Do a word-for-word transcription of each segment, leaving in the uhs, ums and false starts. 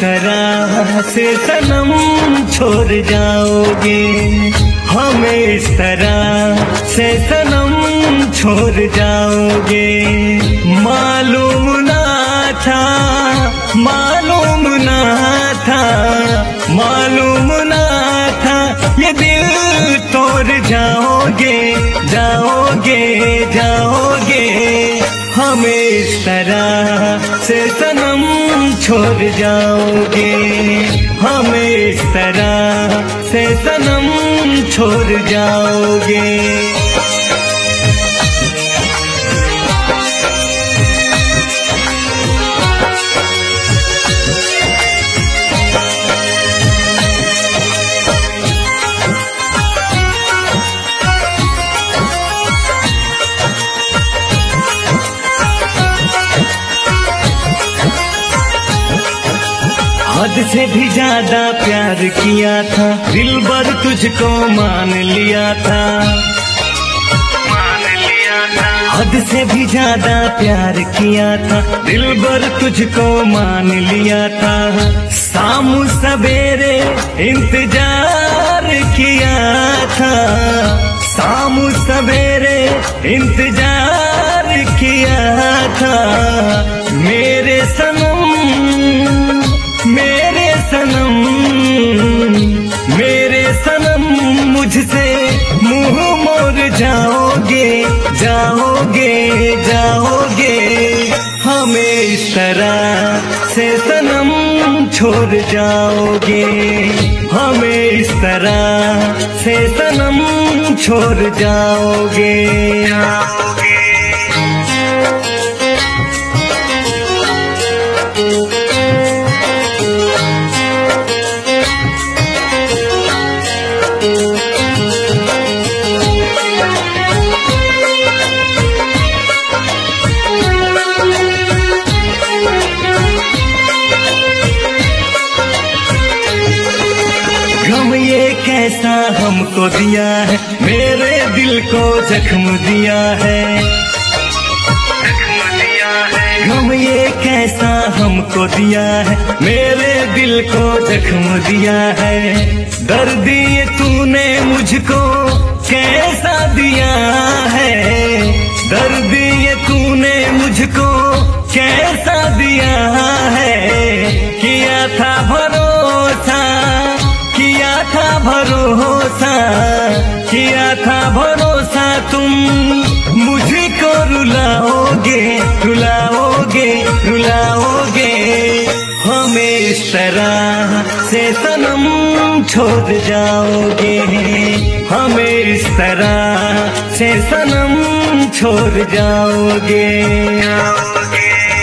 तरह से सनम छोड़ जाओगे, हमें इस तरह से सनम छोड़ जाओगे। मालूम ना था, मालूम ना था, मालूम ना था ये दिल तोड़ जाओगे, जाओगे, जाओगे। हमें इस तरह से सनम छोड़ जाओगे, हमें इस तरह से सनम छोड़ जाओगे। हद से भी ज्यादा प्यार किया था, दिल भर तुझको मान लिया था, मान लिया था। हद से भी ज्यादा प्यार किया था, दिल भर तुझको मान लिया था। शाम सवेरे इंतजार किया था, शाम सवेरे इंतजार किया था। मेरे सनम, मेरे सनम, मेरे सनम मुझसे मुंह मोड़ जाओगे, जाओगे, जाओगे। हमें इस तरह से सनम छोड़ जाओगे, हमें इस तरह से सनम छोड़ जाओगे, जाओगे। गम ये कैसा हमको दिया है, मेरे दिल को जख्म दिया है, जख्म दिया है। गम ये कैसा हमको दिया है, मेरे दिल को जख्म दिया है। दर्द ये तूने मुझको कैसा दिया है, दर्द ये तूने मुझको कैसा दिया है। किया था भरोसा, किया था भरोसा, किया था भरोसा, तुम मुझको रुलाओगे, रुलाओगे, रुलाओगे। हमें इस तरह से सनम छोड़ जाओगे, हमें इस तरह से सनम छोड़ जाओगे, जाओगे।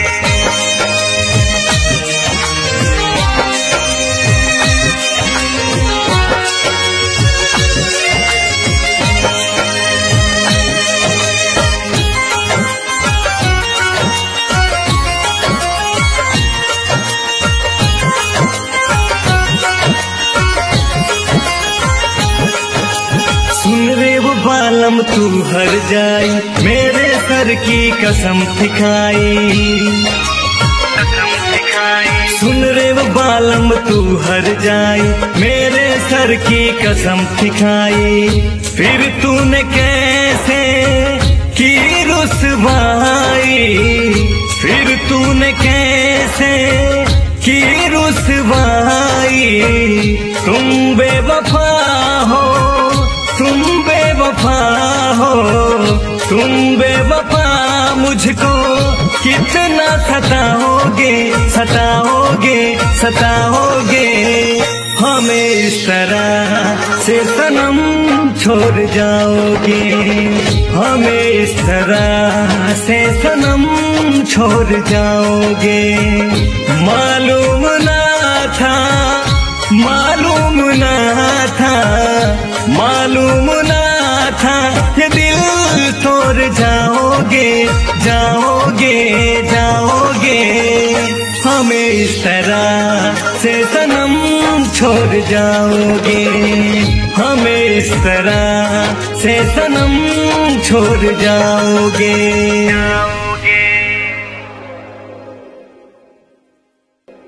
सुन रे वो बालम तू हर जाई, मेरे सर की कसम दिखाई, कसम दिखाई। सुन रे वो बालम तू हर जाई, मेरे सर की कसम दिखाई। फिर तूने कैसे की रुसवाई, फिर तूने कैसे की रुसवाई। तुम बेवफा हो, तुम बेवफा हो, तुम बेवफा। मुझको कितना सताओगे, सताओगे, सताओगे। हमें इस तरह से सनम छोड़ जाओगे, हमें इस तरह से सनम छोड़ जाओगे। मालूम ना था, मालूम ना था, मालूम ना था ये दिल तोड़ जाओगे, जाओगे, जाओगे। हमें इस तरह से सनम छोड़ जाओगे, हमें इस तरह से सनम छोड़ जाओगे।